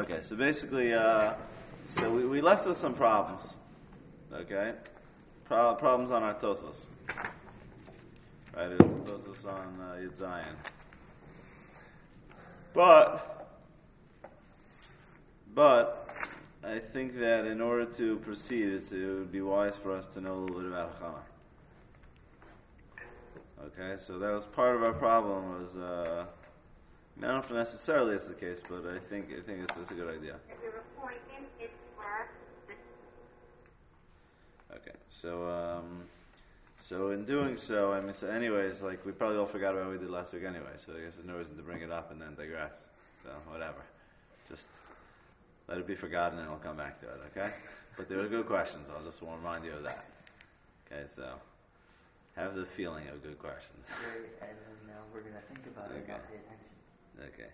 Okay, so basically, so we left with some problems. Okay, problems on our Tosos. Right, it was Tosos on Yud Zayin. But I think that in order to proceed, it would be wise for us to know a little bit about Hachana. Okay, so that was part of our problem. Was I don't know if necessarily it's the case, but I think it's a good idea. Okay, so in doing so, I mean, so anyways, like we probably all forgot about what we did last week anyway. So I guess there's no reason to bring it up and then digress. So whatever, just let it be forgotten and we'll come back to it. Okay, but they were good questions. I'll just want to remind you of that. Okay, so have the feeling of good questions. And now we're going to think about it and not pay attention. Okay.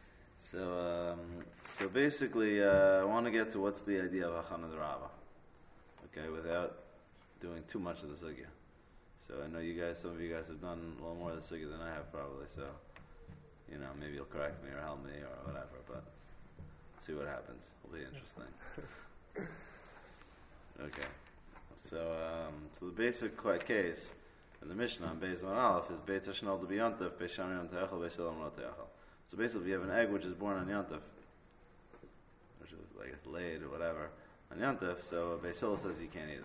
So basically, I want to get to what's the idea of Hachana D'Rabba. Okay, without doing too much of the sugya. So I know some of you guys have done a little more of the sugya than I have probably. So, maybe you'll correct me or help me or whatever. But see what happens. It'll be interesting. Okay. So the basic case in the Mishnah on Beis on Aleph is Beit Hashanel D'Biyantav, Beis Shamim Te'echel, Beis Hillel Te'echel. So basically, if you have an egg which is born on Yantav, which is, I guess, laid or whatever, on Yantav, so Beis Hillel says you can't eat it.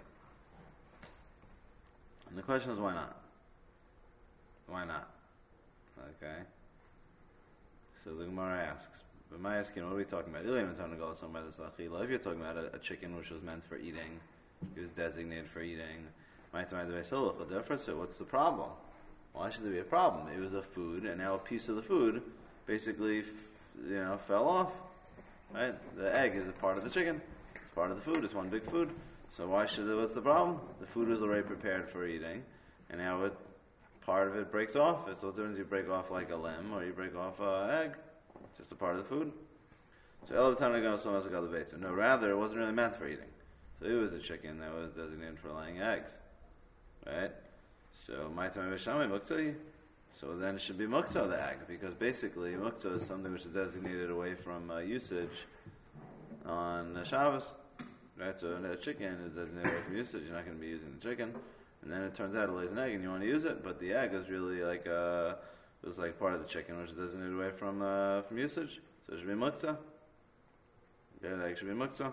And the question is, why not? Why not? Okay. So the Gemara asks, but am I asking, what are we talking about? If you're talking about a chicken which was meant for eating, it was designated for eating, so what's the problem? Why should there be a problem? It was a food, and now a piece of the food basically, fell off. Right? The egg is a part of the chicken. It's part of the food. It's one big food. So what's the problem? The food was already prepared for eating, and now part of it breaks off. It's what difference you break off like a limb or you break off an egg. It's just a part of the food. So no, rather it wasn't really meant for eating. So it was a chicken that was designated for laying eggs. Right? So so then it should be muktzah, the egg, because basically muktzah is something which is designated away from usage on Shabbos. Right? So the chicken is designated away from usage. You're not going to be using the chicken, and then it turns out it lays an egg, and you want to use it, but the egg is really like it was like part of the chicken which is designated away from usage. So it should be muktzah. Okay, the egg should be muktzah.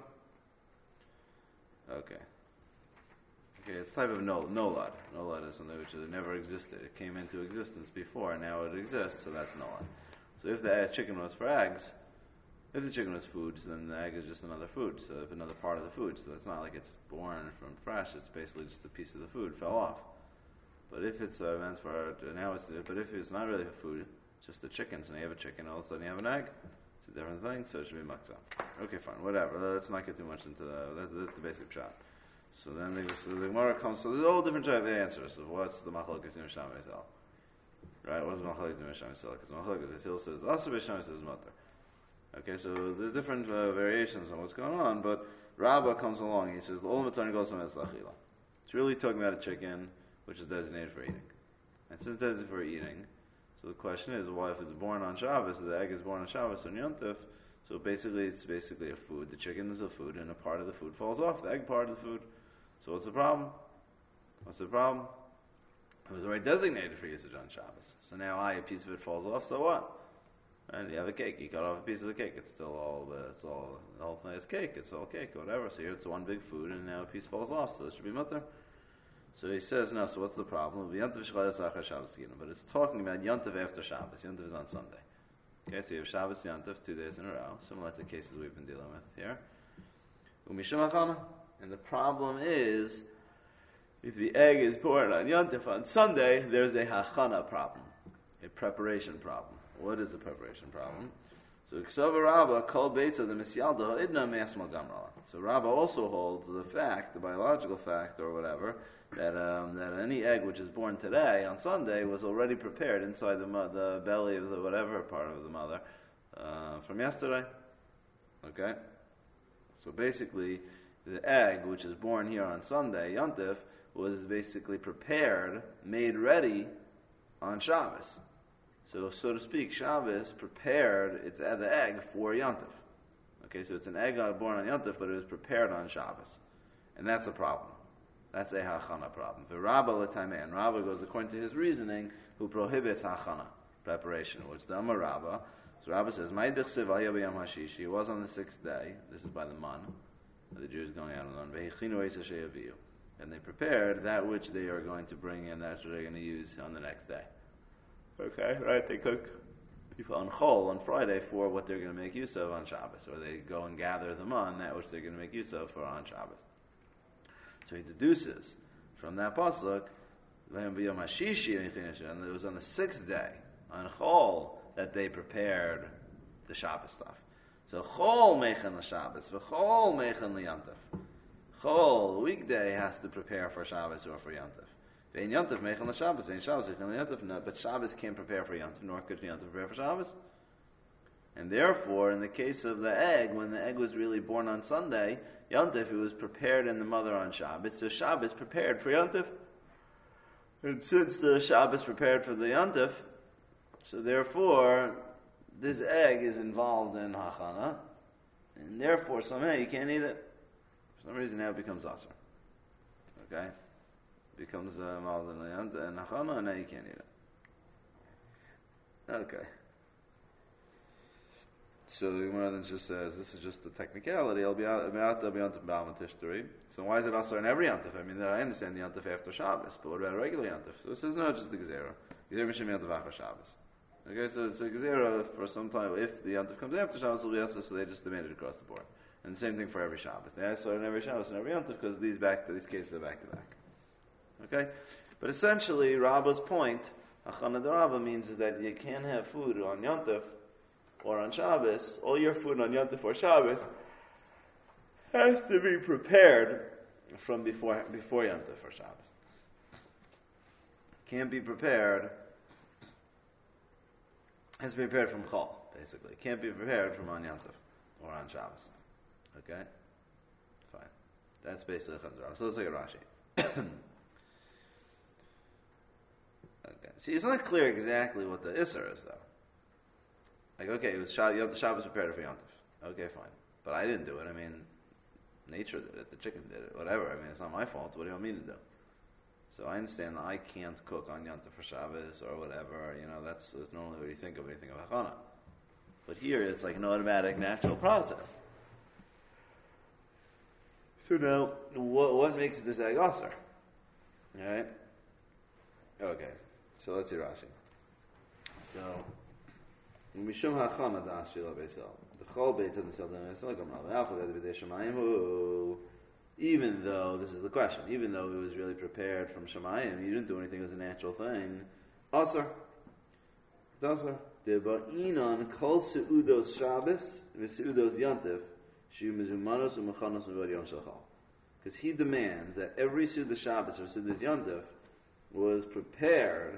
Okay, it's a type of nolad. Nolad is something which never existed. It came into existence before, and now it exists, so that's nolad. So if the chicken was for eggs, if the chicken was food, then the egg is just another food, so if another part of the food. So it's not like it's born from fresh, it's basically just a piece of the food fell off. But if it's meant for, but if it's not really a food, just a chicken, so now you have a chicken, all of a sudden you have an egg, it's a different thing, so it should be matzah. Okay, fine, whatever. Let's not get too much into that's the basic shot. So then the Gemara comes, so there's all different type of answers of what's the machlokes in Misham Yisrael. Right? What's the machlokes in Misham Yisrael? Because machlokes Yisrael says, also Misham says mutter. Okay, so there's different variations on what's going on, but Rabbah comes along, he says, it's really talking about a chicken which is designated for eating. And since it's designated for eating, so the question is, why if it's born on Shabbos, the egg is born on Shabbos on Yom Tov, so it's basically a food. The chicken is a food, and a part of the food falls off, the egg part of the food. So what's the problem? It was already designated for usage on Shabbos. So now a piece of it falls off, so what? And you have a cake, you cut off a piece of the cake, the whole thing is cake, it's all cake, or whatever. So here it's one big food, and now a piece falls off, so it should be mutter. So he says, no, so what's the problem? But it's talking about Yontav after Shabbos. Yontav is on Sunday. Okay, so you have Shabbos, Yontav, 2 days in a row, similar to cases we've been dealing with here. And the problem is, if the egg is born on Yontif on Sunday, there's a hachana problem, a preparation problem. What is the preparation problem? So Ksava Rabba called Beitza the Misyalda Ha'idna Me'asmal Gamrala. So Rabba also holds the fact, the biological fact or whatever, that any egg which is born today on Sunday was already prepared inside the belly of the whatever part of the mother from yesterday. Okay? So basically, the egg, which is born here on Sunday, Yontif, was basically prepared, made ready on Shabbos. So to speak, Shabbos prepared the egg for Yontif. Okay, so it's an egg born on Yontif, but it was prepared on Shabbos. And that's a problem. That's a hachana problem. The Rabba l'tamei, and Rabba goes according to his reasoning, who prohibits hachana, preparation, which the Amar Rabba. So Rabba says, "Ma'idich siv aliyah b'yam hashishi." It was on the 6th day. This is by the man, the Jews going out on the vehichinu eis sheyaviu, and they prepared that which they are going to bring in. That's what they're going to use on the next day. Okay, right? They cook on Chol on Friday for what they're going to make use of on Shabbos, or they go and gather the man, that which they're going to make use of for on Shabbos. So he deduces from that pasuk, and it was on the 6th day on Chol that they prepared the Shabbos stuff. So Chol mechen l'Shabbos, v'Chol mechen l'Yantif. Chol, weekday, has to prepare for Shabbos or for Yantif. Ve'in Yantif mechen l'Shabbos, ve'in Shabbos mechen l'Yantif. No, but Shabbos can't prepare for Yantif, nor could Yantif prepare for Shabbos. And therefore, in the case of the egg, when the egg was really born on Sunday, Yantif, it was prepared in the mother on Shabbos, so Shabbos prepared for Yantif. And since the Shabbos prepared for the Yantif, so therefore, this egg is involved in hachana, and therefore somehow you can't eat it. For some reason now it becomes asr. Okay? It becomes involved in hachana, and now you can't eat it. Okay. So the Gemara then just says, this is just the technicality. I'll be on to B'al Tishtari. So why is it also in every Yantif? I mean, I understand the Yantif after Shabbos, but what about a regular Yantif? So it says, no, just the Gezerah. Gezerah Mishim Yantif after Shabbos. Okay, so it's a Gezerah for some time. If the Yantif comes after Shabbos, it'll be also, so they just demand it across the board. And the same thing for every Shabbos. They ask for it in every Shabbos and every Yantif because these cases are back to back. Okay? But essentially, Rabba's point, Achana D'Rabba, means is that you can't have food on Yantif or on Shabbos. All your food on Yantif or Shabbos has to be prepared from before Yantif or Shabbos. Can't be prepared. Has to be prepared from Chol, basically. Can't be prepared from on Yantif or on Shabbos. Okay? Fine. That's basically Chandrav. So let's look at Rashi. Okay. See, it's not clear exactly what the Isser is, though. Like, okay, it was the Shabbos prepared for Yantif. Okay, fine. But I didn't do it. I mean, nature did it. The chicken did it. Whatever. I mean, it's not my fault. What do you want me to do? So I understand that I can't cook on Yantif for Shabbos or whatever. You know, that's normally what you think of when you think of Hachana. But here, it's like an automatic, natural process. So now, what makes this egg aser? Alright? Okay. So let's see Rashi. So, Mishum hachana da'asri la beisel. The chol beitzad misel d'misel gam rav alfa b'dei shemayim. Even though, this is the question, even though it was really prepared from shemayim, you didn't do anything, it was a natural thing. Aser. It's aser. Deba'inan kol seudos Shabbos v'seudos yantif shu mezumanos u'mechanos u'vod yom shachal. Because he demands that every Seudah Shabbos or Seudah Yantif was prepared,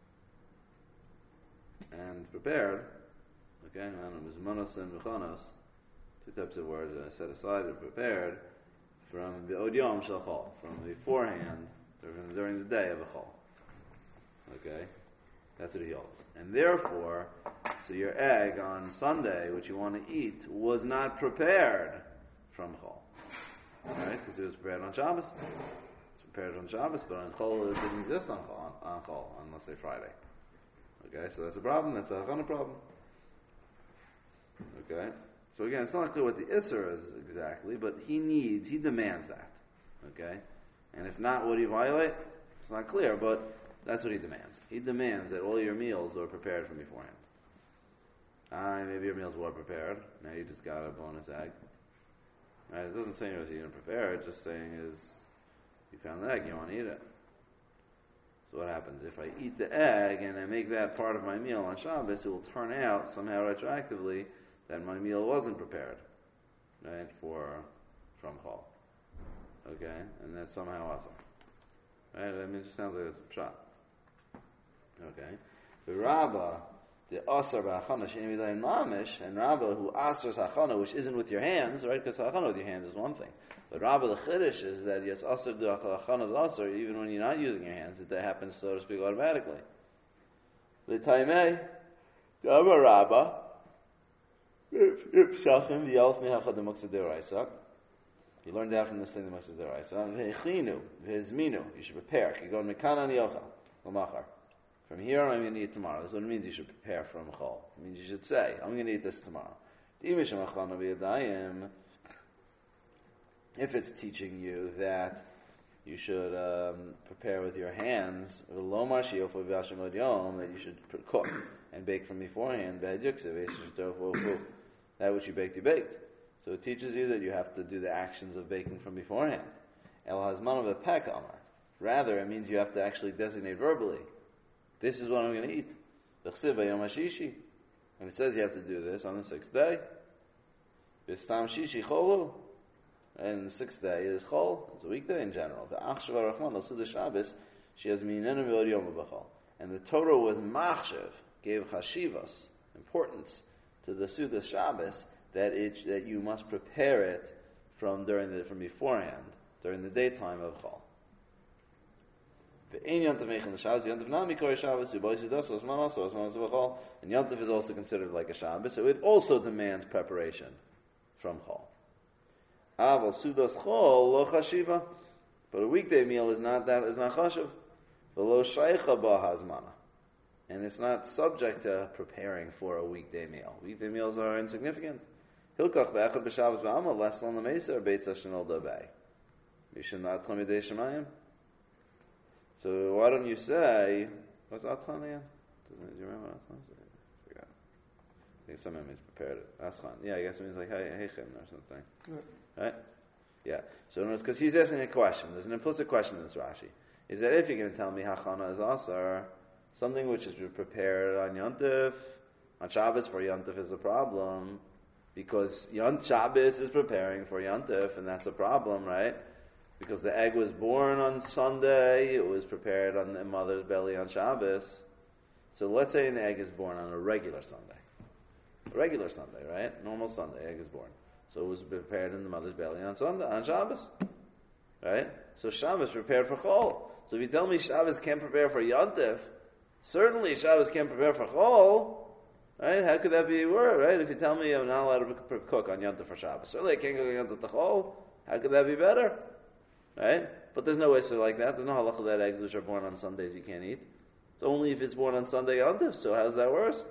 okay, and Mizmanos and Mechanos, two types of words that I set aside and prepared, from the Od Yom Shel Chol, from beforehand, during the day of a Chol. Okay? That's what he holds. And therefore, so your egg on Sunday, which you want to eat, was not prepared from Chol. Right? Because it was prepared on Shabbos. It's prepared on Shabbos, but on Chol it didn't exist on Chol, on let's say Friday. Okay, so that's a problem. That's a Hachana problem. Okay, so again, it's not clear what the Isser is exactly, but he demands that. Okay, and if not, would he violate? It's not clear, but that's what he demands. He demands that all your meals are prepared from beforehand. Maybe your meals were prepared. Now you just got a bonus egg. Right, it doesn't say you didn't prepare. It's just saying is you found the egg, you want to eat it. So what happens if I eat the egg and I make that part of my meal on Shabbos? It will turn out somehow retroactively that my meal wasn't prepared, right, from Chol. Okay, and that's somehow awesome. Right, I mean, it just sounds like it's a shot. Okay, the Rabbah. The asar b'achana she'en midayin mamish, and Rabbah who asars hachana, which isn't with your hands, right? Because hachana with your hands is one thing. But Rabbah the chiddush is that yes, asar do hachana is asar even when you're not using your hands. That happens, so to speak, automatically. The taimei, the Amar Rabbah, You learned that from this thing, the Muksa Deraisa. You should prepare. You go Mekanan Yocha, Lamachar. From here on, I'm going to eat tomorrow. That's what it means you should prepare for a Mechol. It means you should say, I'm going to eat this tomorrow. If it's teaching you that you should prepare with your hands, that you should cook and bake from beforehand, that which you baked, you baked. So it teaches you that you have to do the actions of baking from beforehand. Rather, it means you have to actually designate verbally, this is what I'm going to eat. And it says you have to do this on the sixth day. And the sixth day is Chol. It's a weekday in general. And the Torah was Machshev, gave Chashivas, importance to the Sudas Shabbos, that you must prepare it from beforehand, during the daytime of Chol. And Yom Tov is also considered like a Shabbos, so it also demands preparation from Chol. Aval Sudas Chol lo chashiva, but a weekday meal is not chashiv. V'lo shaycha ba hazmana, and it's not subject to preparing for a weekday meal. Weekday meals are insignificant. Hilkach be'echad b'Shabbos ba'amal leslan l'meisa beit zashenol dabei. Mishin ma'atchan midei shemayim. So why don't you say, what's Atchan again? Do you remember what Atchan is? I forgot. I think someone means prepared it. Aschan. Yeah, I guess it means like Heichen or something. Yeah. Right? Yeah. So because he's asking a question. There's an implicit question in this Rashi. Is that if you're going to tell me Hachana is Asar, something which is prepared on Yontif, on Shabbos for Yontif is a problem, because Shabbos is preparing for Yontif, and that's a problem, right? Because the egg was born on Sunday, it was prepared on the mother's belly on Shabbos. So let's say an egg is born on a regular Sunday. A regular Sunday, right? Normal Sunday, egg is born. So it was prepared in the mother's belly on Sunday, on Shabbos. Right? So Shabbos prepared for Chol. So if you tell me Shabbos can't prepare for Yontif, certainly Shabbos can't prepare for Chol. Right? How could that be a word, right? If you tell me I'm not allowed to cook on Yontif for Shabbos, certainly I can't cook on Yontif to Chol. How could that be better? Right? But there's no way to like that. There's no halacha that eggs which are born on Sundays you can't eat. It's only if it's born on Sunday Yontif. So how's that worse?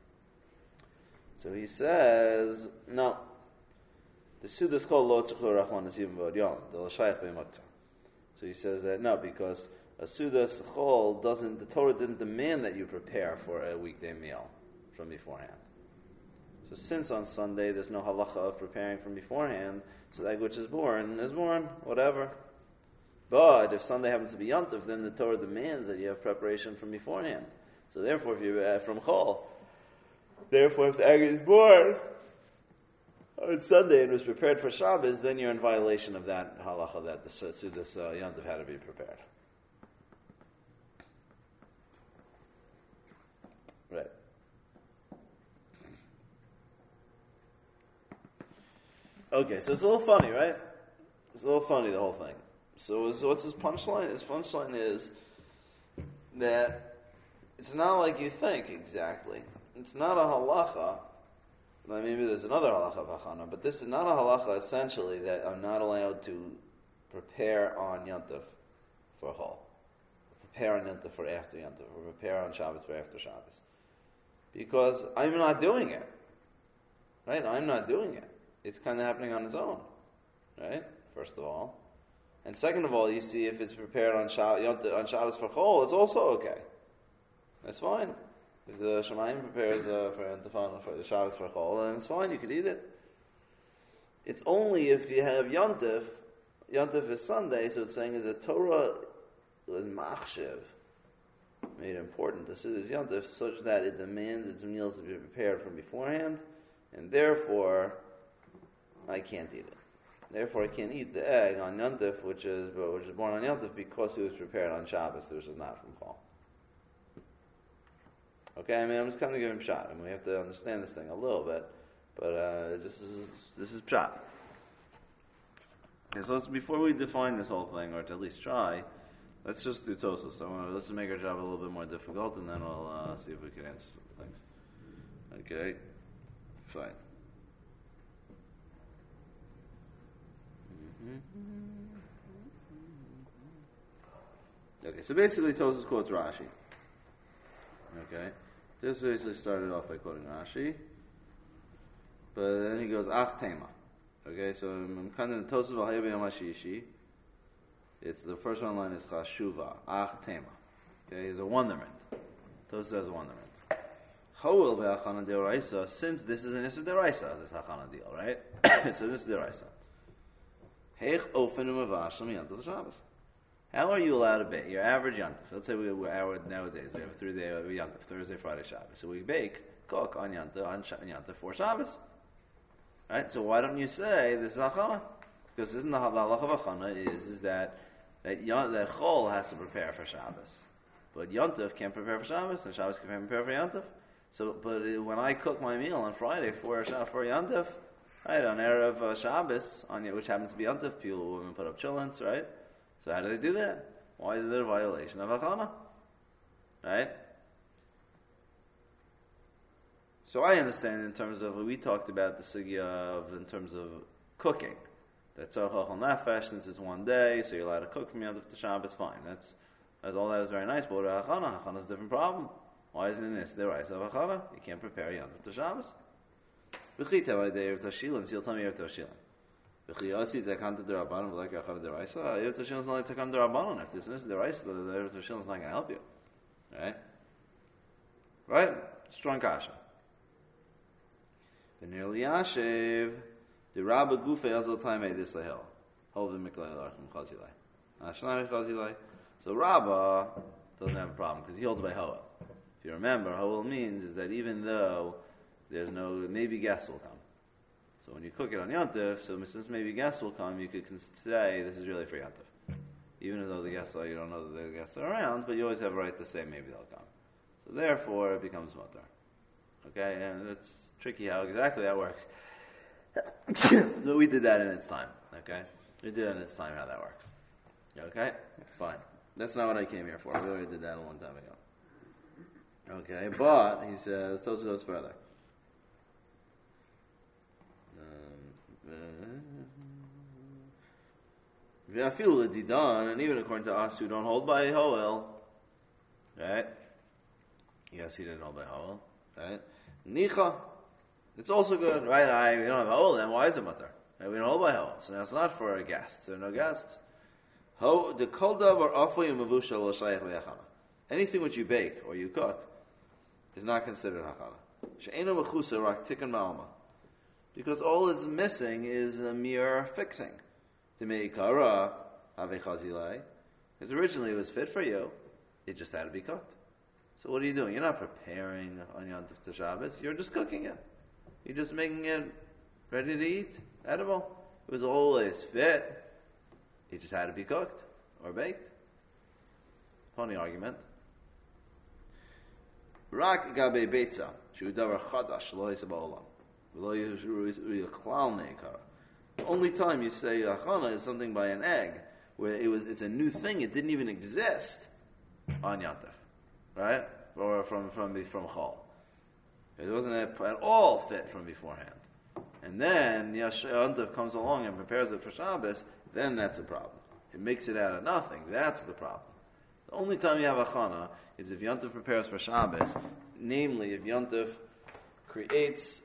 So he says, no. The Sudas called Lo Tzachur Rachman Nesivim V'od Yom. So he says that no, because a Sudas Chol the Torah didn't demand that you prepare for a weekday meal from beforehand. So since on Sunday there's no halacha of preparing from beforehand, so that which is born, whatever. But if Sunday happens to be Yontif, then the Torah demands that you have preparation from beforehand. So therefore, if you're from Chol, if the egg is born on Sunday and was prepared for Shabbos, then you're in violation of that halacha that the Sudas Yontif had to be prepared. Right. Okay, so it's a little funny, right? It's a little funny, the whole thing. So what's his punchline? His punchline is that it's not like you think exactly. It's not a halacha. Maybe there's another halacha of hachana, but this is not a halacha essentially that I'm not allowed to prepare on Yontif for Chol, prepare on Yontif for after Yontif, or prepare on Shabbos for after Shabbos, because I'm not doing it. Right? I'm not doing it. It's kind of happening on its own. Right? First of all. And second of all, you see if it's prepared on Shabbos for Chol, it's also okay. That's fine. If the Shemayim prepares for the Shabbos for Chol, then it's fine, you can eat it. It's only if you have Yontif is Sunday, so it's saying is the Torah was Machshev, made important to Sudas Yontif, such that it demands its meals to be prepared from beforehand, and therefore, I can't eat it. Therefore, I can't eat the egg on Yontif, which is born on Yontif, because it was prepared on Shabbos, which is not from Chol. Okay, I'm just kind of giving him pshat. We have to understand this thing a little bit, but this is pshat. Okay, so before we define this whole thing, or to at least try, let's just do Tosos. So let's just make our job a little bit more difficult, and then we'll see if we can answer some things. Okay, fine. Okay, so basically Tosfos quotes Rashi. Okay, this basically started off by quoting Rashi, but then he goes Ach Tema. Okay, so I'm kind of Tosfos v'Haya b'Yom HaShishi. It's the first one line is Chashuva Ach Tema. Okay, it's a wonderment. Tosfos has a wonderment. Chol ve'Achana Deoraisa. Since this is an Issa Deoraisa, this Achana deal, right? So this is Deoraisa. Heich ofen u'mavashim Yantav Shabbos. How are you allowed to bake your average Yantav? Let's say nowadays we have a 3-day Yantav, Thursday, Friday, Shabbos. So we cook on Yantav for Shabbos. Right? So why don't you say this is Achana? Because isn't the halach of Achana is that Chol has to prepare for Shabbos, but Yantav can't prepare for Shabbos, and Shabbos can't prepare for Yantav. So, but when I cook my meal on Friday for Yantav, right, on Erev Shabbos, which happens to be Yantav, women put up chillins, right? So how do they do that? Why is it a violation of Achana? Right? So I understand in terms of, we talked about the sugya of, in terms of cooking. That's Tzarech Nefesh, since it's one day, so you're allowed to cook from Yantav to Shabbos, fine. That's all that is very nice, but what about Achana? Achana is a different problem. Why isn't it the rice of Achana? You can't prepare Yantav to Shabbos. V'chita by day of Tashilin, so you'll tell me Erev Tashilin. V'chiyasi tekanta derabanan v'lek Achana deraisa. Erev Tashilin is not like tekanta derabanan. If this is deraisa, the Erev Tashilin is not going to help you. Right? Right? Strong kasha. V'nir liyashiv the Rabba Gufe Azal Taimei this lahil. Hovim Miklei Larchim Chazilai. Ashnai Chazilai. So Rabba doesn't have a problem because he holds by Hoel. If you remember, Hoel means is that even though there's maybe guests will come. So when you cook it on Yantav, so since maybe guests will come, you could say this is really for Yantav. Even though the guests you don't know that the guests are around, but you always have a right to say maybe they'll come. So therefore, it becomes mutar. Okay, and it's tricky how exactly that works. No, we did that in its time. Okay, we did that in its time how that works. Okay, fine. That's not what I came here for. We already did that a long time ago. Okay, but he says Tosfos goes further. And even according to us who don't hold by Hoel, right? Yes, he didn't hold by Hoel, right? Nicha, it's also good, right? We don't have Hoel, then why is it mutter? Right? We don't hold by Hoel, so now it's not for guests. There are no guests. The koldav or afoy mavushal lo shayach v'yachana. Anything which you bake or you cook is not considered hachana. She'enu mechusa rak tikkun ma'alma. Because all it's missing is a mere fixing. To make kara ave chazilai. Because originally it was fit for you, it just had to be cooked. So what are you doing? You're not preparing on Yantav to Shabbos. You're just cooking it. You're just making it ready to eat, edible. It was always fit. It just had to be cooked or baked. Funny argument. Rak gabe beitza shu davar chadash lo yisa ba'olam v'lo yichlal meikara. The only time you say achana is something by an egg, where it's a new thing. It didn't even exist on Yantav, right? Or from Chol. It wasn't at all fit from beforehand. And then Yantav comes along and prepares it for Shabbos. Then that's a problem. It makes it out of nothing. That's the problem. The only time you have achana is if Yantav prepares for Shabbos, namely if Yantav creates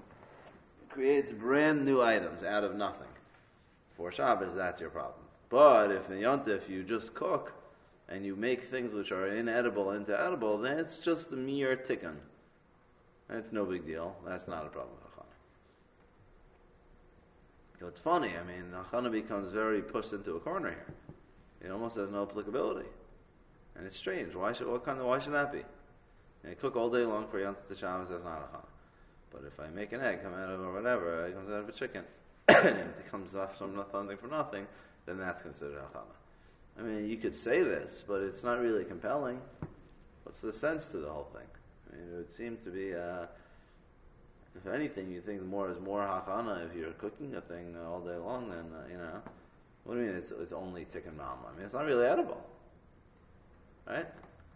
brand new items out of nothing. For Shabbos, that's your problem. But if in Yantav you just cook and you make things which are inedible into edible, then it's just a mere tikkun. That's no big deal. That's not a problem with achana. It's funny, Achana becomes very pushed into a corner here. It almost has no applicability. And it's strange. Why should that be? You cook all day long for Yantav to Shabbos, that's not Achana. But if I make an egg come out of or whatever, it comes out of a chicken, and it comes off something from nothing, then that's considered Achana. You could say this, but it's not really compelling. What's the sense to the whole thing? It would seem to be... if anything, you think more is more hachana if you're cooking a thing all day long. Then what do you mean? It's only tikkun ma'alma. It's not really edible, right?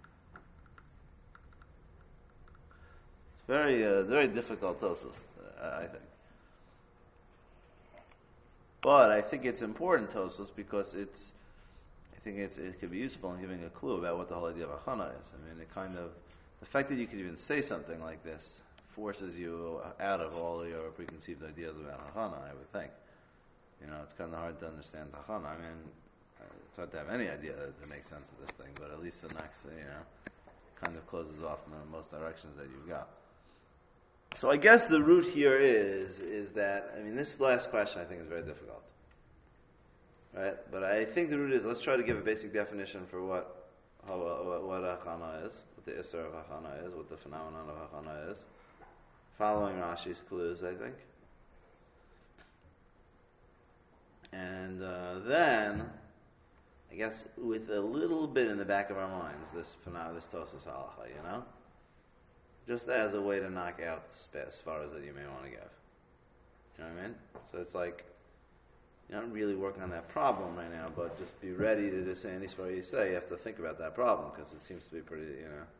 It's very difficult Tosfos, I think. But I think it's important, Tosos, because it could be useful in giving a clue about what the whole idea of Hachana is. I mean, the fact that you could even say something like this forces you out of all your preconceived ideas about Hachana, I would think. It's kind of hard to understand Hachana. I mean, it's hard to have any idea that makes sense of this thing, but at least the next, kind of closes off in most directions that you've got. So I guess the root here is that, I mean, this last question I think is very difficult. Right? But I think the root is, let's try to give a basic definition for what Hachana is, what the Isser of Hachana is, what the phenomenon of Hachana is, following Rashi's clues, I think. And then, I guess, with a little bit in the back of our minds, this Tosos Halacha, just as a way to knock out svaras that you may want to give. You know what I mean? So it's like, you're not really working on that problem right now, but just be ready to just say any svara you say, you have to think about that problem, because it seems to be pretty,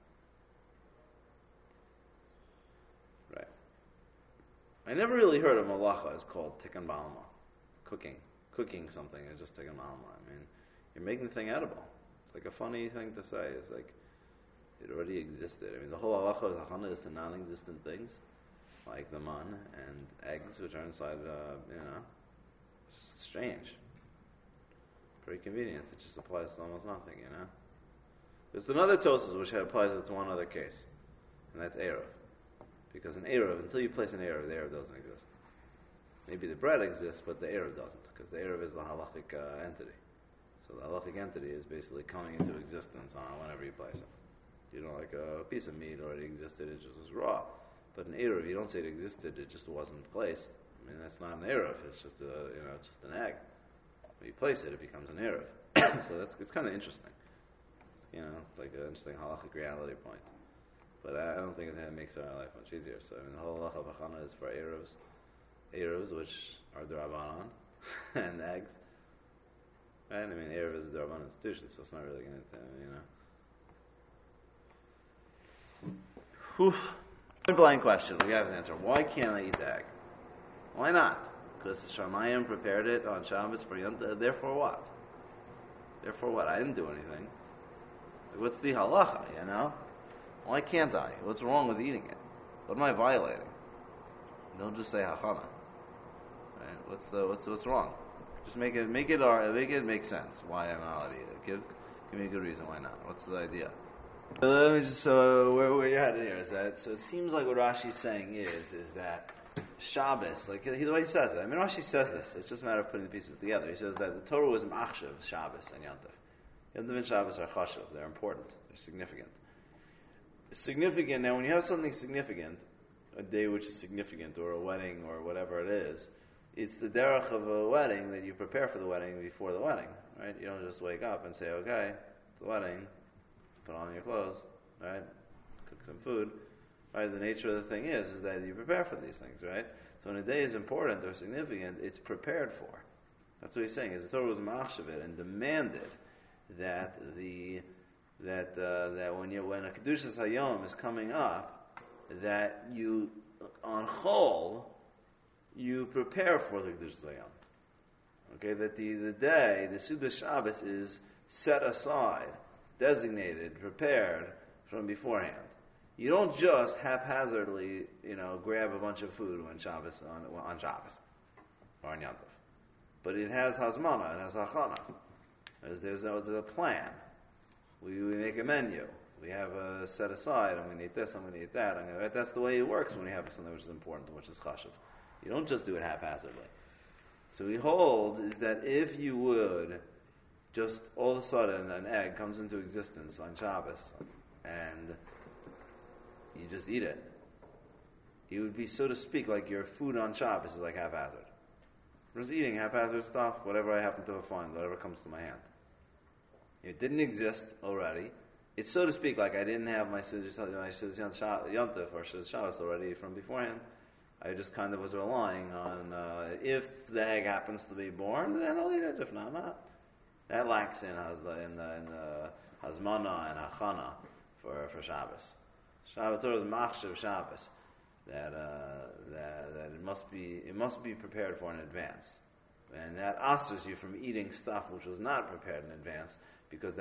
Right. I never really heard of malacha is called tikkun b'alma, cooking something is just tikkun b'alma. I mean, you're making the thing edible. It's like a funny thing to say. It's like it already existed. I mean, the whole halacha of Hachana is to non-existent things, like the man and eggs, which are inside. It's just strange. Very convenient. It just applies to almost nothing. There's another Tosas which applies it to one other case, and that's eruv. Because an eruv, until you place an eruv, the eruv doesn't exist. Maybe the bread exists, but the eruv doesn't, because the eruv is the halachic entity. So the halachic entity is basically coming into existence whenever you place it. Like a piece of meat already existed, it just was raw. But an eruv, you don't say it existed, it just wasn't placed. I mean, that's not an eruv, it's just just an egg. When you place it, it becomes an eruv. So it's kind of interesting. It's like an interesting halachic reality point. But I don't think it makes our life much easier. So I mean, the whole halacha of Hachana is for eruvs, which are d'Rabbanan, and eggs. Right? I mean, eruv is a d'Rabbanan institution, so it's not really going to, Point blank question. We have an answer. Why can't I eat the egg? Why not? Because Shamayim prepared it on Shabbos for Yom. Therefore what? Therefore what? I didn't do anything. What's the halacha? Why can't I? What's wrong with eating it? What am I violating? Don't just say hachana. Right? What's wrong? Just make it make sense. Why I'm not allowed to eat it? Give me a good reason why not. What's the idea? Let me just where you're headed here is that, so it seems like what Rashi's saying is that Shabbos, like the way he says it. I mean, Rashi says this. It's just a matter of putting the pieces together. He says that the Torah was machshav Shabbos and Yontif. Yontif and Shabbos are chashav. They're important. They're significant. Significant. Now, when you have something significant, a day which is significant, or a wedding, or whatever it is, it's the derech of a wedding that you prepare for the wedding before the wedding, right? You don't just wake up and say, okay, it's a wedding, put on your clothes, right? Cook some food, right? The nature of the thing is that you prepare for these things, right? So when a day is important or significant, it's prepared for. That's what he's saying. Is the Torah was machshavit and demanded that that when a Kedushas Hayom is coming up, that you, on Chol, you prepare for the Kedushas Hayom. Okay, that the day, the Suda Shabbos is set aside, designated, prepared from beforehand. You don't just haphazardly, grab a bunch of food on Shabbos on Shabbos or on Yom Tov. But it has Hazmana, it has Hachana. There's a plan. We make a menu. We have a set aside. I'm going to eat this. I'm going to eat that. That's the way it works when you have something which is important, which is chashuv. You don't just do it haphazardly. So he holds is that if you would just all of a sudden an egg comes into existence on Shabbos and you just eat it, it would be, so to speak, like your food on Shabbos is like haphazard. I'm just eating haphazard stuff, whatever I happen to find, whatever comes to my hand. It didn't exist already. It's, so to speak, like I didn't have my Yontif or Shabbos already from beforehand. I just kind of was relying on if the egg happens to be born, then I'll eat it. If not, not. That lacks in the Hazmana and Hachana for Shabbos. Shabbos Torah is Machshav Shabbos. That it must be prepared for in advance. And that asters you from eating stuff which was not prepared in advance, because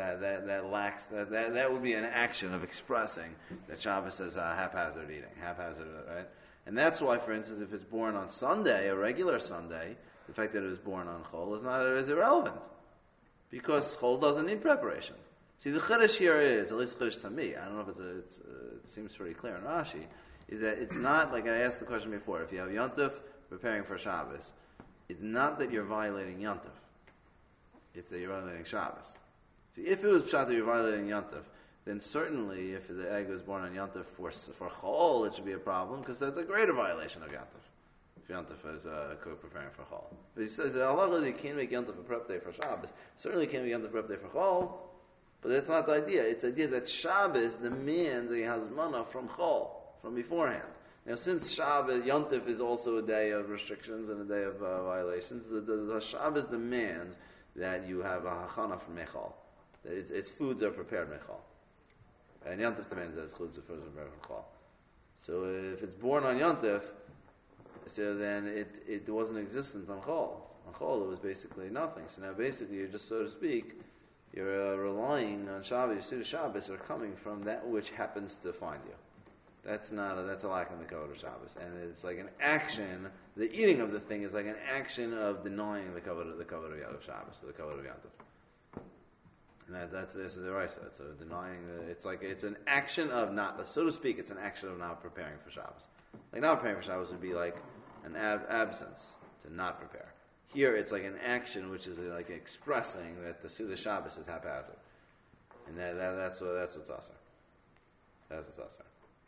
that would be an action of expressing that Shabbos is haphazard eating, right? And that's why, for instance, if it's born on Sunday, a regular Sunday, the fact that it was born on Chol is irrelevant, because Chol doesn't need preparation. See, the chiddush here is, at least chiddush to me, I don't know if it seems pretty clear in Rashi, is that it's not, like I asked the question before, if you have Yontif preparing for Shabbos, it's not that you're violating Yontif, it's that you're violating Shabbos. See, if it was pshat that you're violating Yontif, then certainly if the egg was born on Yontif for Chol, it should be a problem, because that's a greater violation of Yontif. If Yontif is preparing for Chol. But he says, Allah says you can't make Yontif a prep day for Shabbos. Certainly you can't make Yontif a prep day for Chol, but that's not the idea. It's the idea that Shabbos demands a hazmana from Chol, from beforehand. Now, since Shabbos, Yontif is also a day of restrictions and a day of violations, the Shabbos demands that you have a hachana from Mechal. That its foods are prepared Mechal. And Yontif demands that its foods are prepared Mechal. So if it's born on Yontif, so then it wasn't existent on Chol. On Chol, it was basically nothing. So now basically you're just, so to speak, you're relying on Shabbos. Your Shabbos are coming from that which happens to find you. That's a lack in the kavod of Shabbos, and it's like an action. The eating of the thing is like an action of denying the kavod of Shabbos, the kavod of Yantif. And that's this is the right side. So denying it's an action of not, so to speak, it's an action of not preparing for Shabbos. Like not preparing for Shabbos would be like an absence to not prepare. Here it's like an action which is like expressing that the Suda Shabbos is haphazard, and that's what's asar. That's what's asar.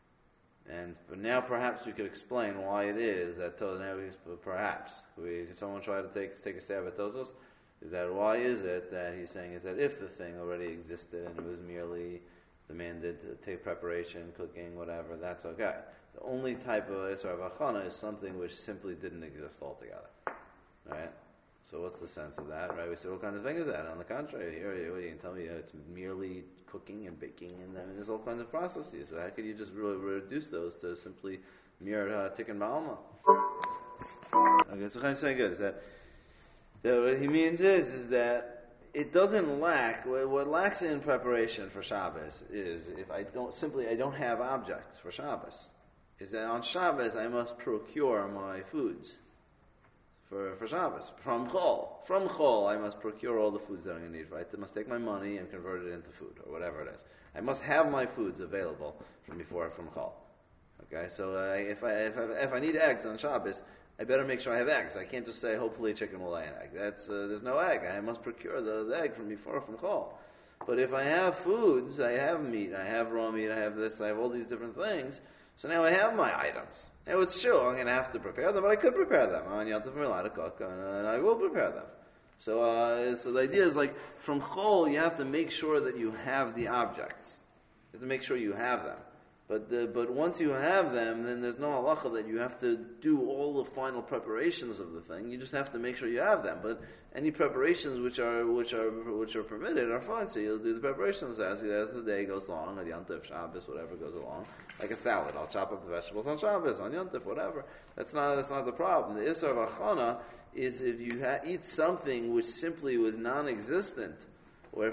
But now perhaps we could explain why it is that someone tried to take a stab at Tosos. Is that why is it that he's saying is that if the thing already existed and it was merely demanded to take preparation, cooking, whatever, that's okay. The only type of Isra Vachana is something which simply didn't exist altogether. Right? So what's the sense of that? Right? We say, what kind of thing is that? On the contrary, here you can tell me it's merely cooking and baking, and there's all kinds of processes. So how could you just really reduce those to simply mere tikkun ba'alma? Okay, so I'm saying good is that what he means is that it doesn't lack. What lacks in preparation for Shabbos is if I don't have objects for Shabbos. Is that on Shabbos I must procure my foods for Shabbos from Chol. From Chol I must procure all the foods that I'm going to need. Right? I must take my money and convert it into food or whatever it is. I must have my foods available from Chol. Okay, so if I need eggs on Shabbos, I better make sure I have eggs. I can't just say, hopefully a chicken will lay an egg. There's no egg. I must procure the egg from Chol. But if I have foods, I have meat, I have raw meat, I have this, I have all these different things, so now I have my items. Now it's true, I'm going to have to prepare them, but I could prepare them. I'm allowed to cook, and I will prepare them. So the idea is like, from Chol, you have to make sure that you have the objects. You have to make sure you have them. But once you have them, then there's no halacha that you have to do all the final preparations of the thing. You just have to make sure you have them. But any preparations which are permitted are fine. So you'll do the preparations as the day goes along, on Yontif, Shabbos, whatever goes along. Like a salad, I'll chop up the vegetables on Shabbos, on Yontif, whatever. That's not the problem. The Isra V'achana is if you eat something which simply was non-existent, or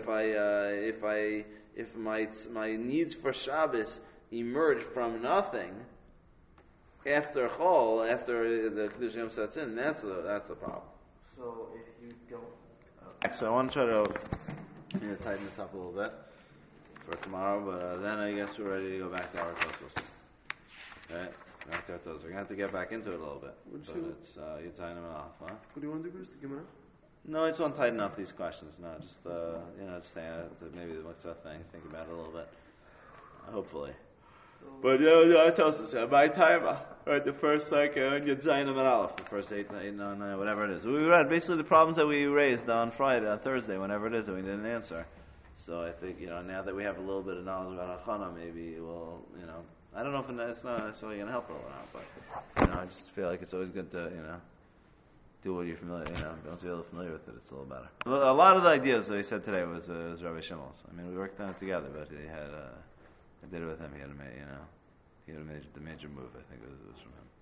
if my needs for Shabbos emerge from nothing after Chol, after the Kiddush Yom sets in, that's the problem. So if you don't... So I want to try to tighten this up a little bit for tomorrow, but then I guess we're ready to go back to our Tosos. Right? Back to our Tosos. We're going to have to get back into it a little bit. But it's, you tighten them off, huh? What do you want to do, Bruce? To give it up? No, I just want to tighten up these questions. No, just, maybe the what's that thing, think about it a little bit. Hopefully. But I tell us my time, right? The first Yud Zayin and Aleph, the first 8, 9, whatever it is. We read basically the problems that we raised on Thursday, whenever it is that we didn't answer. So I think now that we have a little bit of knowledge about Hachana, maybe we'll I don't know if it's not necessarily going to help or not, but I just feel like it's always good to do what you're familiar. Don't feel familiar with it. It's a little better. A lot of the ideas that he said today was Rabbi Shimmel's. I mean, we worked on it together, but he had. I did it with him. He had the major move. I think it was from him.